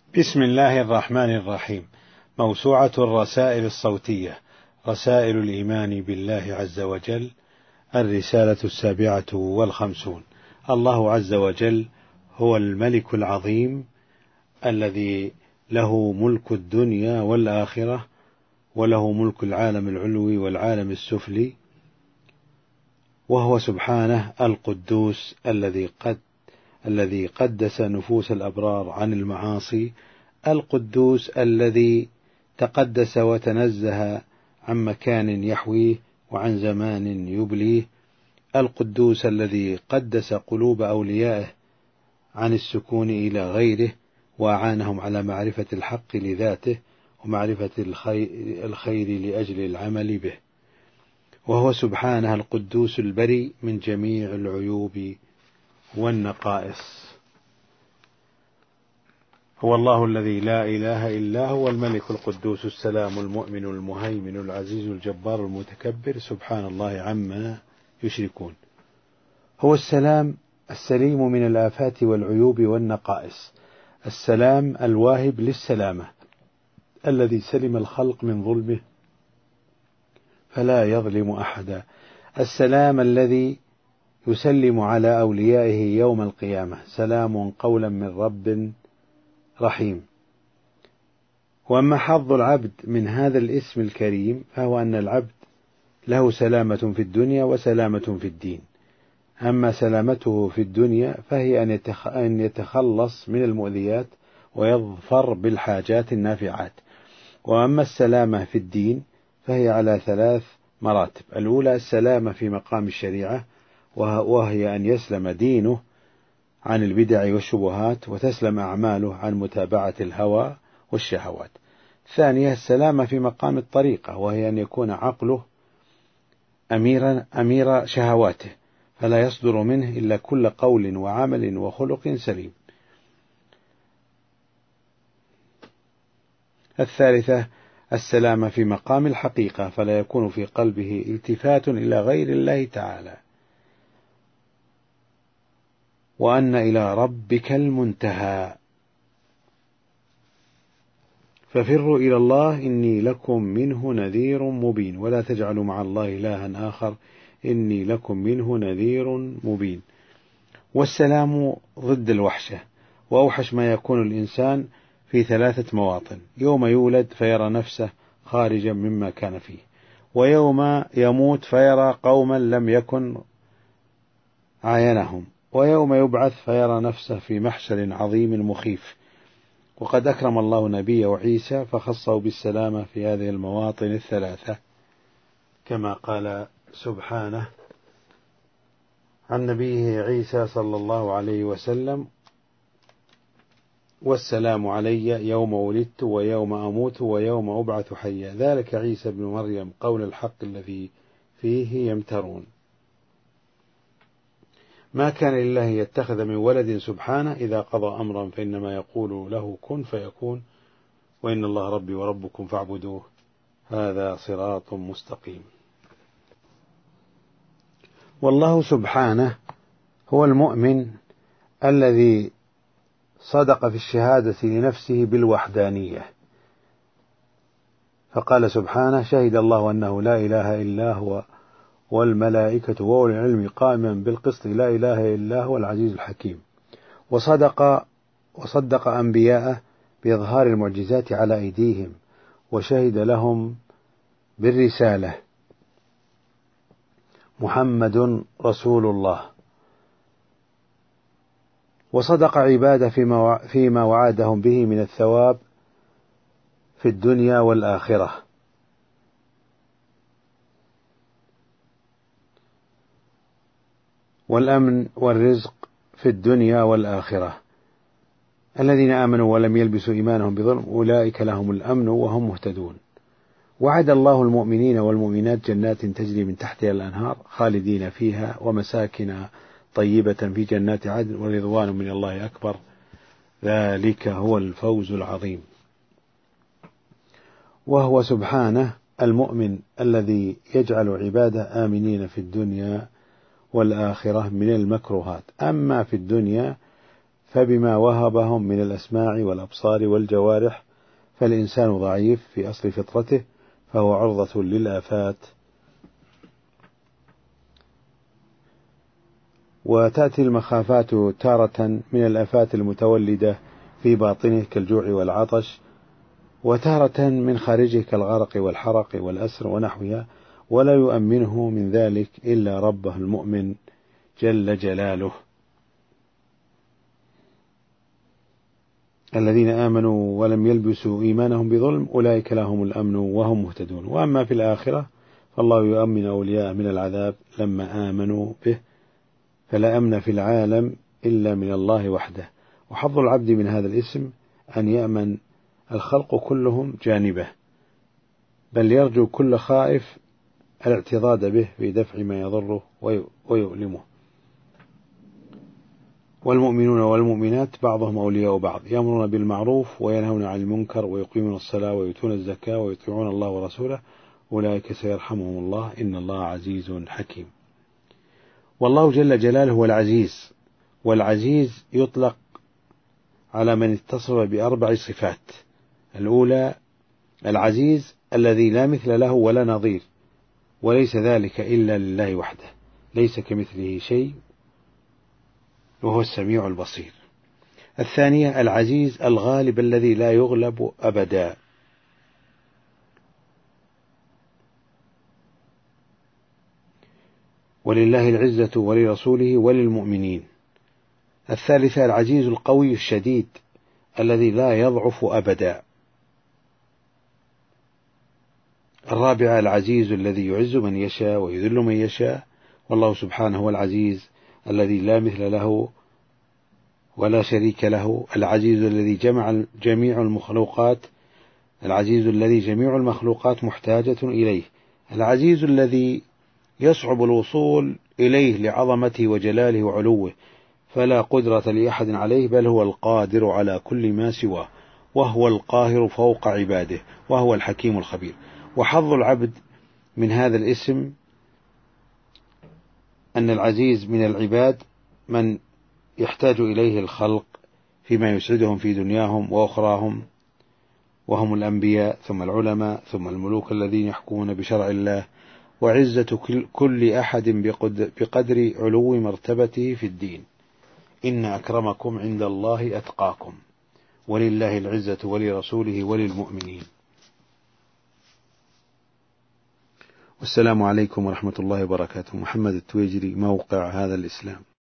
بسم الله الرحمن الرحيم. موسوعة الرسائل الصوتية، رسائل الإيمان بالله عز وجل، الرسالة 57. الله عز وجل هو الملك العظيم الذي له ملك الدنيا والآخرة، وله ملك العالم العلوي والعالم السفلي، وهو سبحانه القدوس الذي قدس نفوس الأبرار عن المعاصي، القدوس الذي تقدس وتنزه عن مكان يحويه وعن زمان يبليه، القدوس الذي قدس قلوب أوليائه عن السكون إلى غيره، وأعانهم على معرفة الحق لذاته ومعرفة الخير لأجل العمل به، وهو سبحانه القدوس البريء من جميع العيوب والنقائص. هو الله الذي لا إله إلا هو الملك القدوس السلام المؤمن المهيمن العزيز الجبار المتكبر، سبحان الله عما يشركون. هو السلام السليم من الآفات والعيوب والنقائص، السلام الواهب للسلامة، الذي سلم الخلق من ظلمه فلا يظلم أحدا، السلام الذي يسلم على أوليائه يوم القيامة، سلام قولا من رب رحيم. وأما حظ العبد من هذا الاسم الكريم فهو أن العبد له سلامة في الدنيا وسلامة في الدين. أما سلامته في الدنيا فهي أن يتخلص من المؤذيات ويظفر بالحاجات النافعات. وأما السلامة في الدين فهي على 3 مراتب. الأولى السلامة في مقام الشريعة، وهي أن يسلم دينه عن البدع والشبهات، وتسلم أعماله عن متابعة الهوى والشهوات. الثانية السلامة في مقام الطريقة، وهي أن يكون عقله أمير شهواته، فلا يصدر منه إلا كل قول وعمل وخلق سليم. الثالثة السلامة في مقام الحقيقة، فلا يكون في قلبه التفات إلى غير الله تعالى، وأن إلى ربك المنتهى، ففروا إلى الله إني لكم منه نذير مبين، ولا تجعلوا مع الله إلها آخر إني لكم منه نذير مبين. والسلام ضد الوحشة، وأوحش ما يكون الإنسان في 3 مواطن: يوم يولد فيرى نفسه خارجا مما كان فيه، ويوم يموت فيرى قوما لم يكن عاينهم، ويوم يبعث فيرى نفسه في محشر عظيم مخيف. وقد أكرم الله نبيه عيسى فخصه بالسلامة في هذه المواطن 3، كما قال سبحانه عن نبيه عيسى صلى الله عليه وسلم: والسلام علي يوم ولدت ويوم أموت ويوم أبعث حيا، ذلك عيسى بن مريم قول الحق الذي فيه يمترون. ما كان لله يتخذ من ولد سبحانه، إذا قضى أمرا فإنما يقول له كن فيكون، وإن الله ربي وربكم فاعبدوه، هذا صراط مستقيم. والله سبحانه هو المؤمن الذي صدق في الشهادة لنفسه بالوحدانية، فقال سبحانه: شهد الله أنه لا إله إلا هو والملائكة وأولو العلم قائما بالقسط لا إله إلا هو العزيز الحكيم. وصدق أنبياءه بإظهار المعجزات على أيديهم، وشهد لهم بالرسالة: محمد رسول الله. وصدق عباده فيما وعدهم به من الثواب في الدنيا والآخرة. والأمن والرزق في الدنيا والآخرة. الذين آمنوا ولم يلبسوا إيمانهم بظلم أولئك لهم الأمن وهم مهتدون. وعد الله المؤمنين والمؤمنات جنات تجري من تحتها الأنهار خالدين فيها، ومساكن طيبة في جنات عدن، ورضوان من الله أكبر، ذلك هو الفوز العظيم. وهو سبحانه المؤمن الذي يجعل عباده آمنين في الدنيا والآخرة من المكروهات. أما في الدنيا فبما وهبهم من الأسماع والأبصار والجوارح، فالإنسان ضعيف في أصل فطرته، فهو عرضة للآفات. وتأتي المخافات تارة من الآفات المتولدة في باطنه كالجوع والعطش، وتارة من خارجه كالغرق والحرق والأسر ونحوها، ولا يؤمنه من ذلك إلا ربه المؤمن جل جلاله. الذين آمنوا ولم يلبسوا إيمانهم بظلم أولئك لهم الأمن وهم مهتدون. وأما في الآخرة فالله يؤمن أولياء من العذاب لما آمنوا به، فلا أمن في العالم إلا من الله وحده. وحظ العبد من هذا الاسم أن يأمن الخلق كلهم جانبه، بل يرجو كل خائف الاعتضاد به في دفع ما يضره ويؤلمه. والمؤمنون والمؤمنات بعضهم أولياء بعض، يأمرون بالمعروف وينهون عن المنكر ويقيمون الصلاة ويؤتون الزكاة ويطيعون الله ورسوله أولئك سيرحمهم الله إن الله عزيز حكيم. والله جل جلاله هو العزيز، والعزيز يطلق على من اتصف بأربع صفات. الأولى العزيز الذي لا مثل له ولا نظير، وليس ذلك إلا لله وحده، ليس كمثله شيء وهو السميع البصير. الثانية العزيز الغالب الذي لا يغلب أبدا. ولله العزة ولرسوله وللمؤمنين. الثالثة العزيز القوي الشديد الذي لا يضعف أبدا. الرابعة العزيز الذي يعز من يشاء ويذل من يشاء، والله سبحانه هو العزيز الذي لا مثل له ولا شريك له. العزيز الذي جمع جميع المخلوقات، العزيز الذي جميع المخلوقات محتاجة إليه. العزيز الذي يصعب الوصول إليه لعظمته وجلاله وعلوه، فلا قدرة لأحد عليه، بل هو القادر على كل ما سواه، وهو القاهر فوق عباده، وهو الحكيم الخبير. وحظ العبد من هذا الاسم أن العزيز من العباد من يحتاج إليه الخلق فيما يسعدهم في دنياهم وأخراهم، وهم الأنبياء ثم العلماء ثم الملوك الذين يحكمون بشرع الله. وعزة كل أحد بقدر علو مرتبته في الدين. إن أكرمكم عند الله أتقاكم، ولله العزة ولرسوله وللمؤمنين. والسلام عليكم ورحمة الله وبركاته. محمد التويجري، موقع هذا الإسلام.